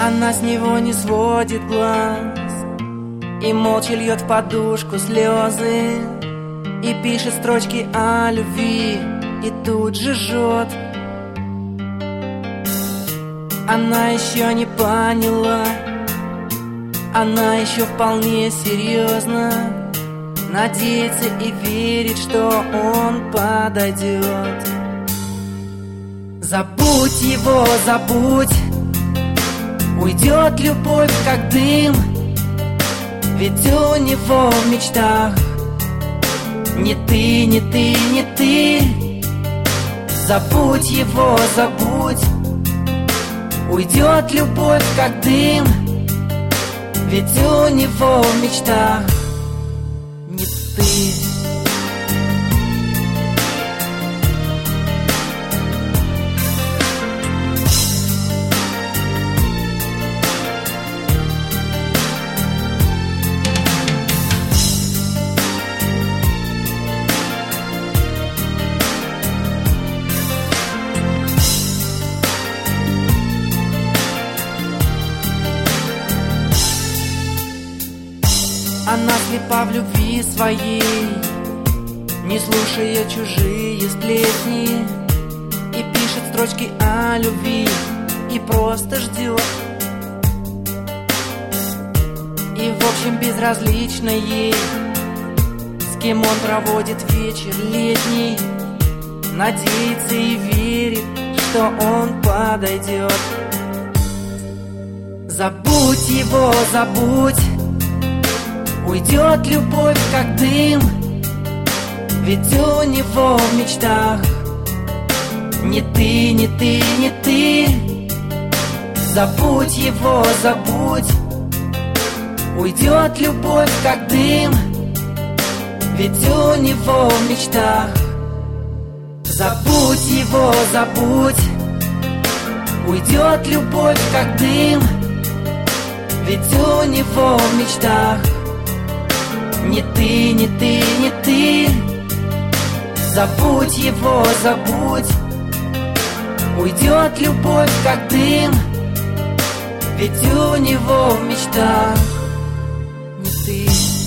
Она с него не сводит глаз и молча льет в подушку слезы, и пишет строчки о любви, и тут же жжет. Она еще не поняла, она еще вполне серьезно надеется и верит, что он подойдет. Забудь его, забудь, уйдет любовь как дым, ведь у него в мечтах не ты, не ты, не ты. Забудь его, забудь, уйдет любовь как дым, ведь у него в мечтах не ты. Она слепа в любви своей, не слушая чужие сплетни, и пишет строчки о любви, и просто ждет. И в общем безразлично ей, с кем он проводит вечер летний, надеется и верит, что он подойдет. Забудь его, забудь, уйдет любовь как дым, ведь у него в мечтах не ты, не ты, не ты. Забудь его, забудь, уйдет любовь как дым, ведь у него в мечтах. Забудь его, забудь, уйдет любовь как дым, ведь у него в мечтах не ты, не ты, не ты. Забудь его, забудь, уйдет любовь как дым, ведь у него в мечтах не ты.